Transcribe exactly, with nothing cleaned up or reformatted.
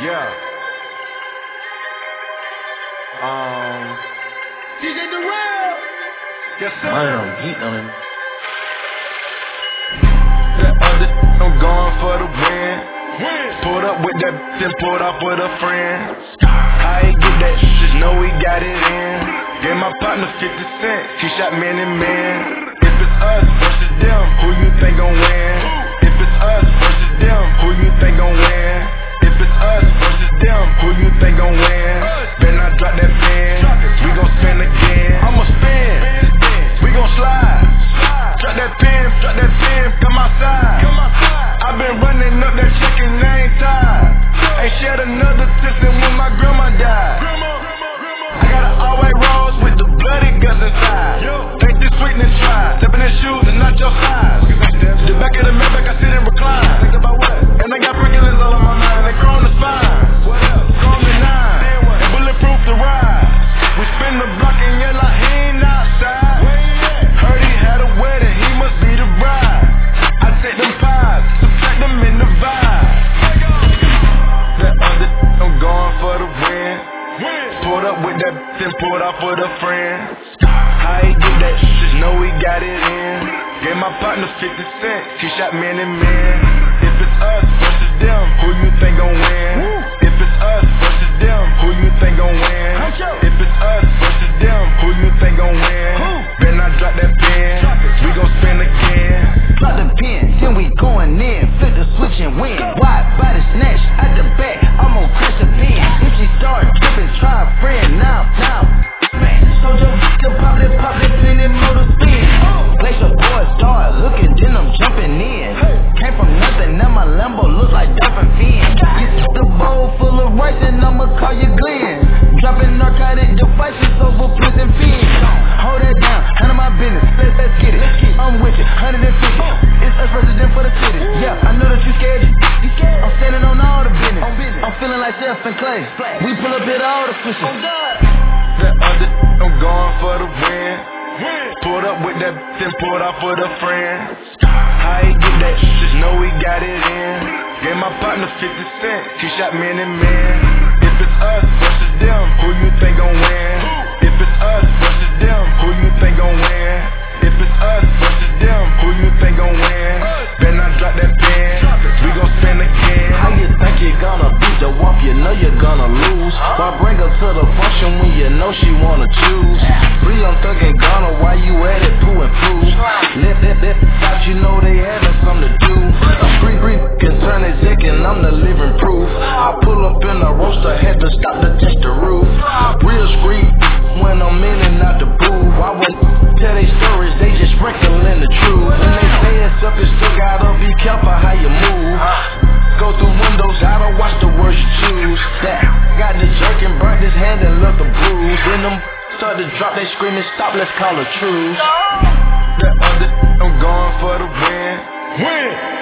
Yeah. Um. D J Durrell. Yes, sir. I don't heat on him. That other I'm going for the win. Win. Pulled up with that then pulled off with a friend. I ain't get that shit, know we got it in. Gave my partner fifty cent, he shot man and man. If it's us versus them, who you think gon' win? If it's us versus them, who you think gon' win? If it's us versus them, who you think gon' win? Better not drop that pen, we gon' spin again. I'ma spin, we gon' slide. Drop that pen, drop that pen, come outside. I been running up that check and I ain't tired. Ain't shed another tear since when my grandma died. I got an all-white rose with the bloody guts inside. Think this sweetness try, stepping in shoes and not your size. The back of the Maybach I sit and recline. Think about what? And I got prickles all on my mind, they grown the spine. Chrome the nine, and bulletproof the ride. We spin the block and yell like he ain't outside. Heard he had a wedding, he must be the bride. I take them pies, subtract them in the vibe. That other I'm going for the win. Pulled up with that then pulled off with a friend. I ain't get that shit, know we got it in. Gave my partner fifty cent, he shot man and man. If it's us versus them, who you think gon' win? If it's us versus them, who you think gon' win? If it's us versus them, who you think gon' win? Better not drop that pen, we gon' spin again. Drop the pen, then we going in. Flip the switch and win. Wide body snatch out the back, I'm on crash the pin. If she start tripping, try a friend. Now, now, man, so just pop it, pop it, pin and motor spin. Place your boy start hooking, then I'm jumping in. Came from nothing, now my Lambo look like Dolphin Fin. Get the bowl full of rice and I'ma call you Glenn. Dropping narcotic devices over prison pins. Hold that down, handle my business, let's, let's get it. I'm with it, one hundred fifty. It's us resident for the city. Yeah, I know that you scared. I'm standing on all the business. I'm feeling like Steph and Clay. We pull up at all the fishes. That other I'm going for the win. Pulled up with that then pulled off with a friend. I ain't get that shit, know we got it in. Gave my partner fifty cent, he shot man and man. If it's us versus them, who you think gon' win? If it's us versus them, who you think gon' win? If it's us versus them, who you think gon' win? Better not drop that pen, we gon' spin again. How you think you gonna beat the wop, you know you're gonna lose. Why bring her to the function when you know she wanna choose? Free on Thug and Ghana, why you at it, poo and prove? Let that, that, thought you know they having something to do. Free, free, can turn it sick and I'm the living proof. I pull up in the roaster, had to stop to touch the roof. Real street, when I'm in and out the booth. I wouldn't tell they stories, they just sprinkling the truth. When they say it's up, it's still gotta be careful how you move. Go through windows, gotta watch the words you choose. That got the jerk and burnt his hand and left the bruise. Then them start to drop, they screaming, stop, let's call a truce. That other I'm going for the win. Win.